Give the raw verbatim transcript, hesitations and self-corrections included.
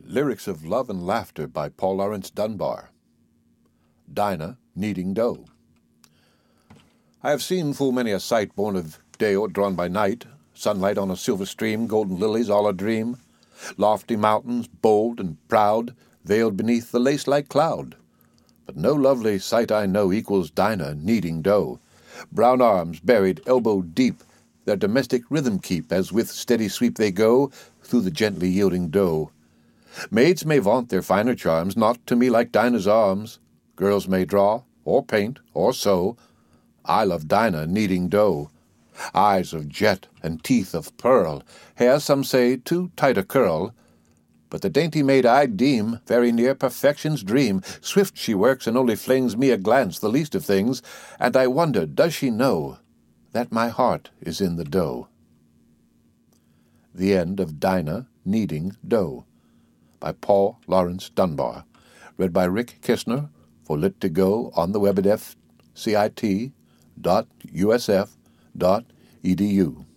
Lyrics of Love and Laughter by Paul Laurence Dunbar. Dinah Kneading Dough. I have seen full many a sight born of day or drawn by night, sunlight on a silver stream, golden lilies all a dream, lofty mountains, bold and proud, veiled beneath the lace-like cloud. But no lovely sight I know equals Dinah kneading dough. Brown arms buried elbow deep, their domestic rhythm keep, as with steady sweep they go through the gently yielding dough. Maids may vaunt their finer charms, not to me like Dinah's arms. Girls may draw, or paint, or sew. I love Dinah kneading dough. Eyes of jet and teeth of pearl, hair, some say, too tight a curl. But the dainty maid I deem very near perfection's dream. Swift she works and only flings me a glance, the least of things, and I wonder, does she know that my heart is in the dough? The end of Dinah Kneading Dough by Paul Laurence Dunbar. Read by Rick Kistner for Lit to Go on the web at f c i t dot u s f dot e d u.